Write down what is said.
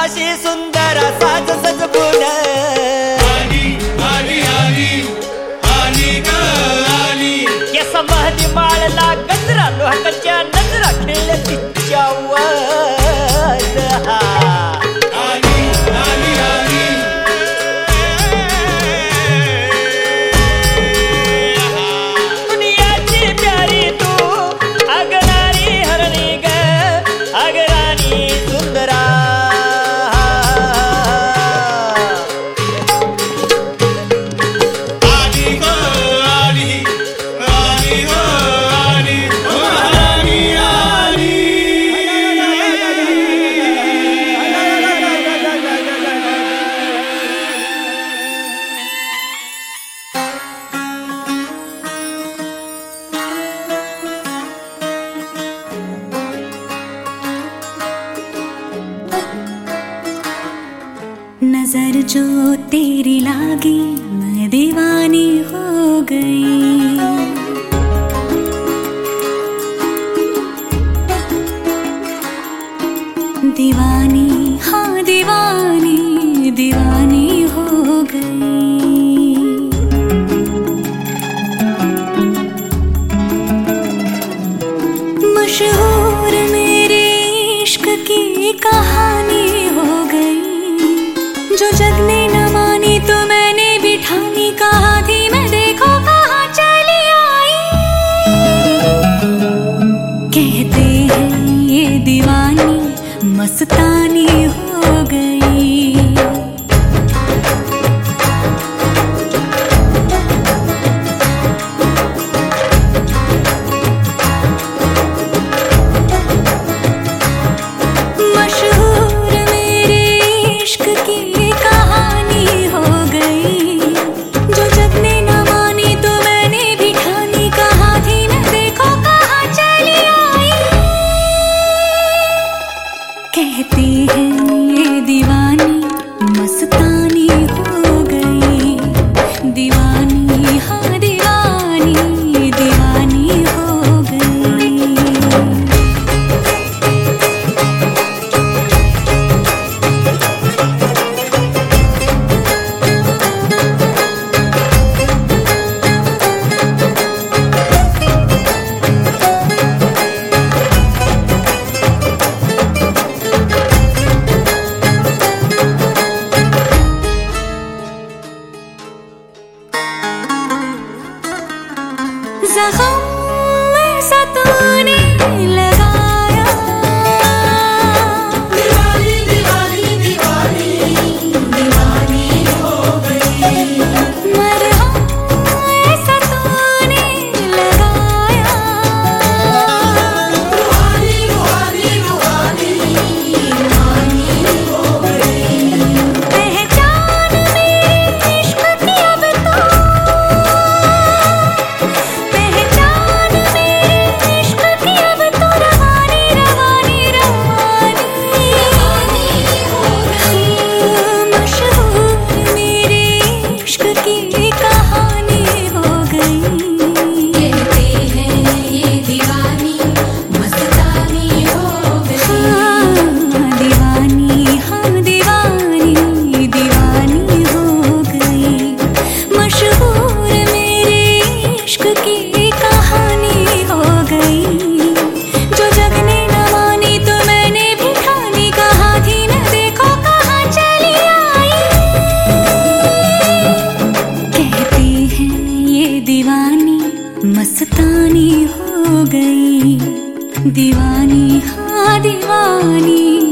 अशी सुंदर साज सजबून आली आली आली आली ग आली. केस महदी माळला गजरा लोकांच्या नजरा खिळल्या तिच्यावर. आली आली आली दुनियाची प्यारी तू अगराणी हरणी ग अगराणी सुंदरा. आली ग आली आली ग आली आली आली. नजर जो तेरी लागी मैं दीवानी हो गई. दीवानी हाँ दीवानी दीवानी हो गई. मशहूर मेरे इश्क की कहानी हो गई. जो जग ने न मानी तो मैंने भी ठानी. कहा थी मैं देखो कहाँ चली आई. कहते हैं ये दीवानी मस्तानी हो गई. मशहूर मेरे इश्क की कहानी हो गई. जो जग ने न मानी तो मैंने भी ठानी. कहा थी मैं देखो कहाँ चली आई. कहते हैं ये दीवानी मस्तानी हो गई. दीवानी हाँ दीवानी दीवानी हो गई. ज़ख़म में सताने लगाया. दीवानी दीवानी दीवानी दीवानी हो गई. मरहम में सताने लगाया. रूहानी रूहानी रूहानी रूहानी हो गई. पहचान मेरे इश्क की अब तो. पहचान मेरे इश्क की अब तो रवानी रवानी रवानी हो गई. मशहूर मेरे इश्क की कहानी हो गई. कहते हैं ये दीवानी मस्तानी हो गई. दीवानी हाँ दीवानी दीवानी हो गई. मशहूर मेरे इश्क की कहानी हो गई. जो जग ने न मानी तो मैंने भी ठानी. कहा थी मैं देखो कहाँ चली आई. कहते हैं ये दीवानी मस्तानी हो गई. दीवानी हाँ दीवानी